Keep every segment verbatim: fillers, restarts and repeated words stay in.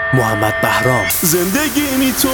محمد بهرام. زندگی می تو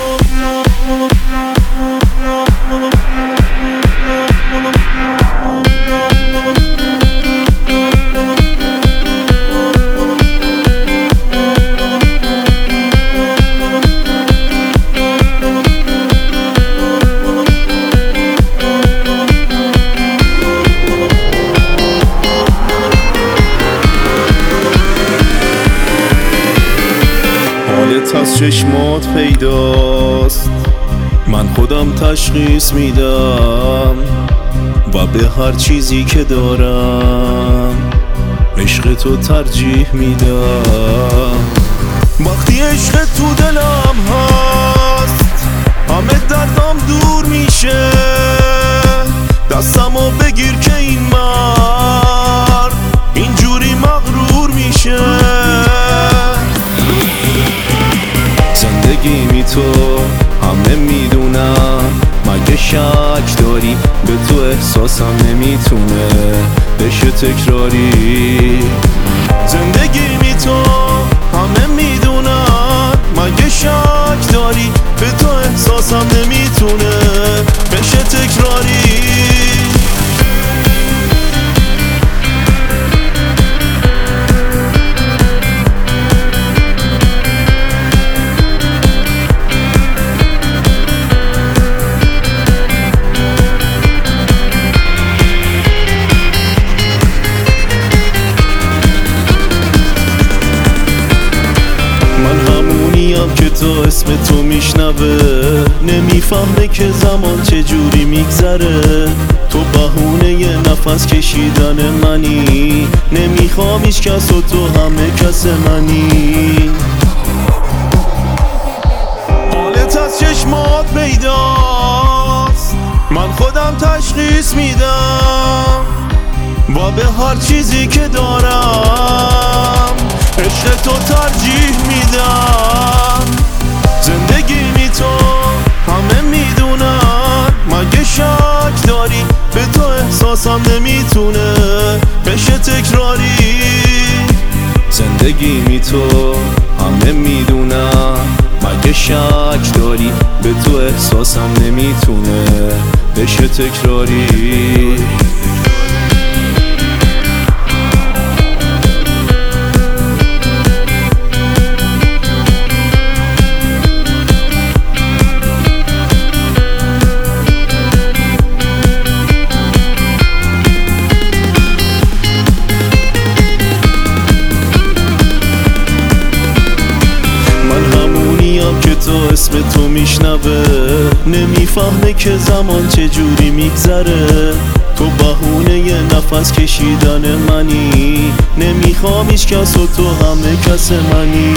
حالت از چشمات پیداست، من خودم تشخیص میدم و به هر چیزی که دارم عشق تو ترجیح میدم. وقتی عشق تو دلم هست همه دردم دور میشه، دستمو بگیر که این مرد اینجوری مغرور میشه. زندگی می تو همه میدونم، مگه شک داری به تو احساسم نمیتونه بشه تکراری. زندگی می تو همه میدونم، مگه شک داری به تو احساسم نمیتونه بشه تکراری. که تو اسم تو میشنوه، نمیفهمه که زمان چجوری میگذره. تو بهونه یه نفس کشیدن منی، نمیخوام هیچ کس و تو همه کس منی. حالت از چشمات پیداست، من خودم تشخیص میدم و به هر چیزی که دارم عشق تو ترجیح میدم. زندگی می تو همه میدونن، مگه شک داری به تو احساسم نمیتونه بشه تکراری. زندگی می تو همه میدونن، مگه شک داری به تو احساسم نمیتونه بشه تکراری. که تو اسم تو میشنوه، نمیفهمه که زمان چجوری میگذره. تو بهونه یه نفس کشیدن منی، نمیخوام هیچ کس و تو همه کس منی.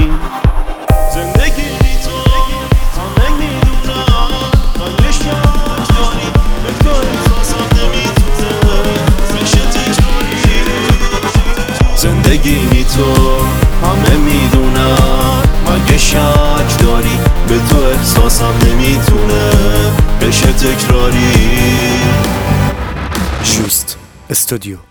زندگی بی تو همه میدونم، مگه شک داری به تو احساسم نمیتونه بشه تکراری. زندگی بی تو همه میدونم، مگه شک داری به تو احساسم نمیتونه بشه تکراری. جوست استودیو.